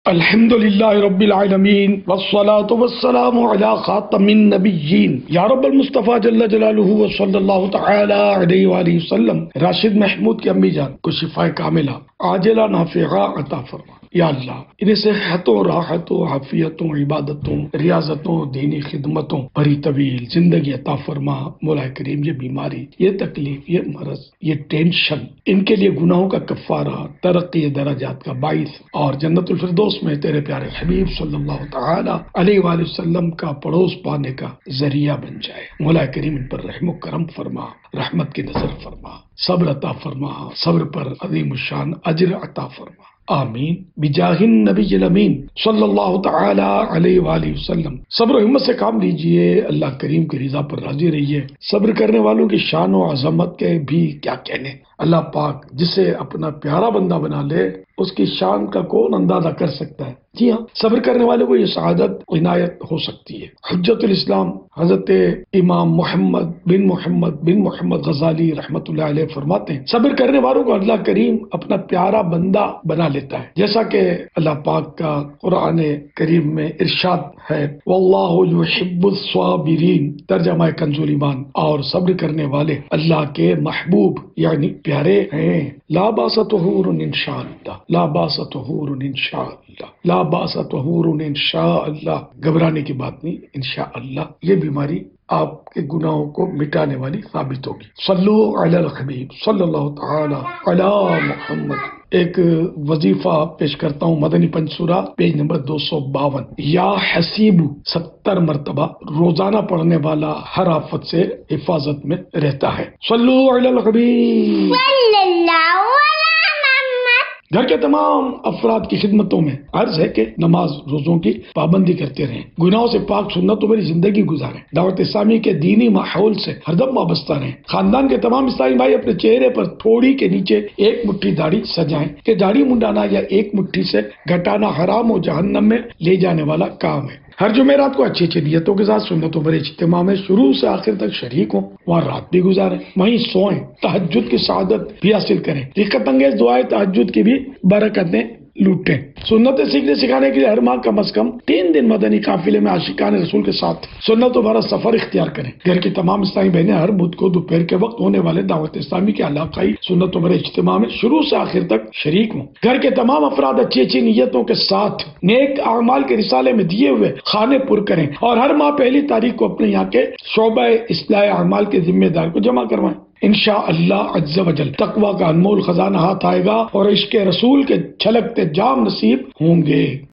الحمدللہ رب العالمین والصلاة والسلام علی خاتم النبیین یا رب المصطفیٰ جل جلالہ وصلی اللہ تعالی علیہ وآلہ وسلم۔ راشد محمود کی امی جان کو شفاء کاملہ عاجلہ نافعہ عطا فرما۔ یا اللہ انہیں صحتوں، راحتوں، عافیتوں، عبادتوں، ریاضتوں، دینی خدمتوں بھری طویل زندگی عطا فرما۔ مولا کریم یہ بیماری، یہ تکلیف، یہ مرض، یہ ٹینشن، ان کے لیے گناہوں کا کفارہ، ترقی درجات کا باعث اور جنت الفردوس میں تیرے پیارے حبیب صلی اللہ تعالی علیہ وآلہ وسلم کا پڑوس پانے کا ذریعہ بن جائے۔ مولا کریم ان پر رحم و کرم فرما، رحمت کی نظر فرما، صبر عطا فرما، صبر پر عظیم الشان اجر عطا فرما، آمین بجاہ النبی الامین صلی اللہ تعالی علیہ وآلہ وسلم۔ صبر و ہمت سے کام لیجئے، اللہ کریم کی رضا پر راضی رہیے۔ صبر کرنے والوں کی شان و عظمت کے بھی کیا کہنے۔ اللہ پاک جسے اپنا پیارا بندہ بنا لے اس کی شان کا کون اندازہ کر سکتا ہے۔ جی ہاں، صبر کرنے والے کو یہ سعادت عنایت ہو سکتی ہے۔ حجت الاسلام حضرت امام محمد بن محمد غزالی رحمۃ اللہ علیہ فرماتے ہیں، صبر کرنے والوں کو اللہ کریم اپنا پیارا بندہ بنا لیتا ہے، جیسا کہ اللہ پاک کا قرآن کریم میں ارشاد ہے، واللہ یحب الصابرین، ترجمہ کنز ایمان، اور صبر کرنے والے اللہ کے محبوب یعنی پیارے ہیں۔ لا باس طہور انشاءاللہ، لا باس طہور انشاءاللہ، لا باس طہور انشاءاللہ، گھبرانے کی بات نہیں، انشاءاللہ یہ بیماری آپ کے گناہوں کو مٹانے والی ثابت ہوگی۔ صلو علی الحبیب صلی اللہ تعالی علی محمد۔ ایک وظیفہ پیش کرتا ہوں، مدنی پنسورہ پیج نمبر 252، یا حسیب 70 مرتبہ روزانہ پڑھنے والا ہر آفت سے حفاظت میں رہتا ہے۔ صلو علی الحبیب۔ گھر کے تمام افراد کی خدمتوں میں عرض ہے کہ نماز روزوں کی پابندی کرتے رہیں، گناہوں سے پاک سنتوں والی زندگی گزاریں، دعوت اسلامی کے دینی ماحول سے ہر دم وابستہ رہیں۔ خاندان کے تمام اسلامی بھائی اپنے چہرے پر تھوڑی کے نیچے ایک مٹھی داڑھی سجائیں کہ داڑھی منڈانا یا ایک مٹھی سے گھٹانا حرام و جہنم میں لے جانے والا کام ہے۔ ہر جمعرات کو اچھی اچھی نیتوں کے ساتھ سنتوں بھرے اجتماع میں شروع سے آخر تک شریک ہوں، وہاں رات بھی گزاریں، وہیں سوئیں، تہجد کی سعادت بھی حاصل کریں، رقت انگیز دعائیں تہجد کی بھی برکتیں لوٹیں۔ سنتیں سیکھنے سکھانے کے لیے ہر ماہ کم از کم 3 دن مدنی قافلے میں عاشقان رسول کے ساتھ سنتوں بھرا سفر اختیار کریں۔ گھر کی تمام اسلامی بہنیں ہر بدھ کو دوپہر کے وقت ہونے والے دعوت اسلامی کے علاقائی سنتوں بھرے اجتماع میں شروع سے آخر تک شریک ہوں۔ گھر کے تمام افراد اچھی اچھی نیتوں کے ساتھ نیک اعمال کے رسالے میں دیے ہوئے خانے پر کریں اور ہر ماہ پہلی تاریخ کو اپنے یہاں کے شعبہ اصلاح اعمال کے ذمہ دار کو جمع کروائیں۔ انشاءاللہ عز و جل تقوی کا انمول خزانہ ہاتھ آئے گا اور عشق رسول کے چھلکتے جام نصیب ہوں گے۔